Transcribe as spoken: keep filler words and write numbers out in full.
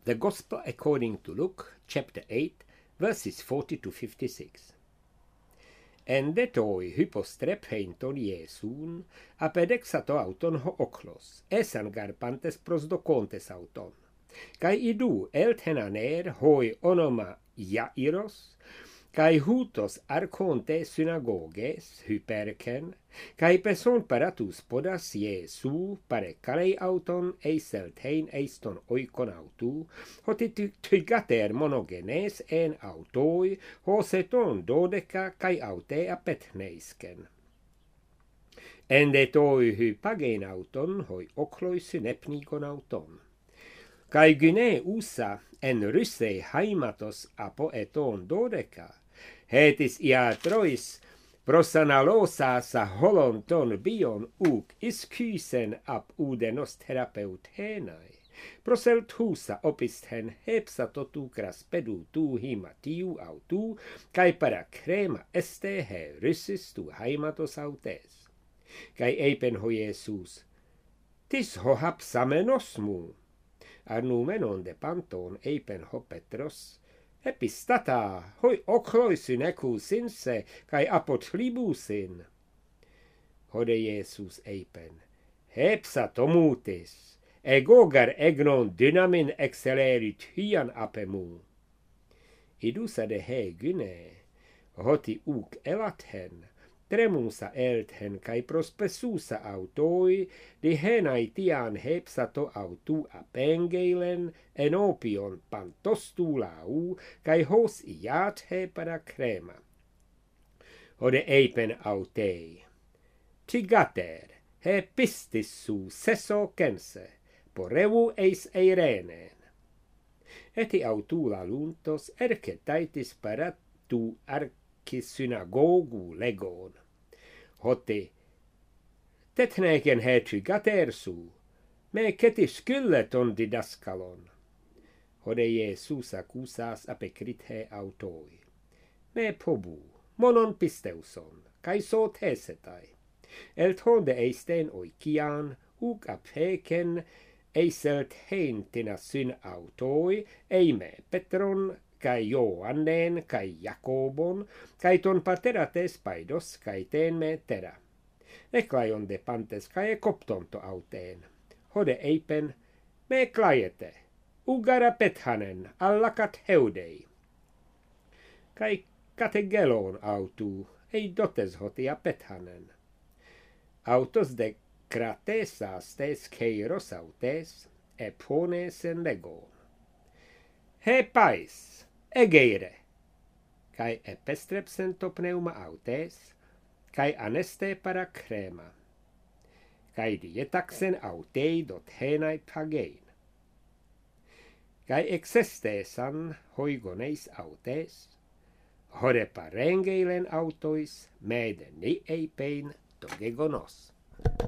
The Gospel according to Luke, chapter eight, verses forty to fifty-six. Ende toi hypostrephenton Iesun, apedexato auton ho oklos, esan garpantes prosdocontes auton. Kai idu eltenaner hoi onoma Iairos, kai hutos archonte synagoges hyperken, kai peson paratus podas Iesu pare kalei auton eiseltein eiston oikon autu, hoti tygater monogenes en autoi, hoseton dodeca kai aute apetneisken. Ende toi hypagein auton hoi okloi synepnikon auton. Kai gyne usa en rysse haimatos apo eton dodeca, hetis iatrois prosanalosa sa holonton bion uk iskysen ap udenos terapeutenai, proseltusa opisthen hepsatotukras pedu tu himatiu autu, kai para crema este he ryssis tu haimatos autes. Kai eipen ho Iesus, tis ho hapsamenosmu, arnumenon de panton eipen ho Petros, epistata, hoi okloisin ekusinse, kai apotlibusin. Hode Iesus eipen, hepsa tomutis, egogar egnon dynamin excelerit hyan apemu. Idusa de he gyne, hoti uk elathen, tremusa elthen kai prospesusa autoi, di henai tian hepsato autu apengeilen, enopion pantostulau, kai hos iat he para crema. Ode eipen autei. Tigater, he pistissu seso kense, porevu eis eirenen. Eti autula luntos ercetaitis paratu arcis synagogu legon. Hoti, tetneken he tygatersu, me ketis kylleton didaskalon. Hode Iesus akusas apekrit he autoi. Me pobu, monon pisteuson, kai so tesetai. Elt honde eisten oikian, uk apeken eiselt heintina syn autoi, eime Petron, kai Joannen, kai Jakobon, kai ton paterates paidos, kai ten me tera. Eklaion de pantes kai koptonto auteen. Hode eipen, me klaiete, ugara pethanen, allakat heudei. Kai kategelon autu, ei dotes hotia pethanen. Autos de krates tes keiros autes, eponesen legon. He pais, egeire, kai epestrepsento pneuma autes, kai aneste para crema, kai dietaxen autei dot henai pagein, kai exestesan hoigoneis autes, hore parengeilen autois, mede ni eipein togegonos.